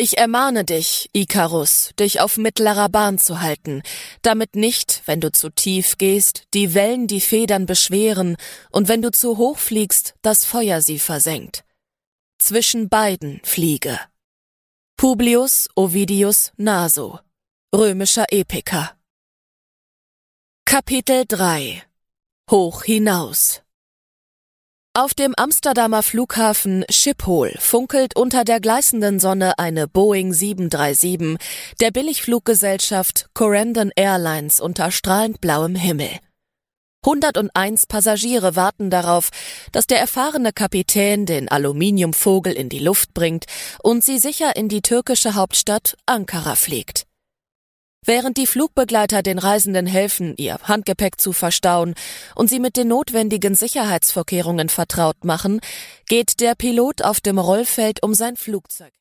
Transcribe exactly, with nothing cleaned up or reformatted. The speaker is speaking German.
Ich ermahne dich, Ikarus, dich auf mittlerer Bahn zu halten, damit nicht, wenn du zu tief gehst, die Wellen die Federn beschweren und wenn du zu hoch fliegst, das Feuer sie versenkt. Zwischen beiden fliege. Publius Ovidius Naso, römischer Epiker. Kapitel drei. Hoch hinaus. Auf dem Amsterdamer Flughafen Schiphol funkelt unter der gleißenden Sonne eine Boeing sieben drei sieben der Billigfluggesellschaft Corendon Airlines unter strahlend blauem Himmel. hunderteins Passagiere warten darauf, dass der erfahrene Kapitän den Aluminiumvogel in die Luft bringt und sie sicher in die türkische Hauptstadt Ankara fliegt. Während die Flugbegleiter den Reisenden helfen, ihr Handgepäck zu verstauen und sie mit den notwendigen Sicherheitsvorkehrungen vertraut machen, geht der Pilot auf dem Rollfeld um sein Flugzeug.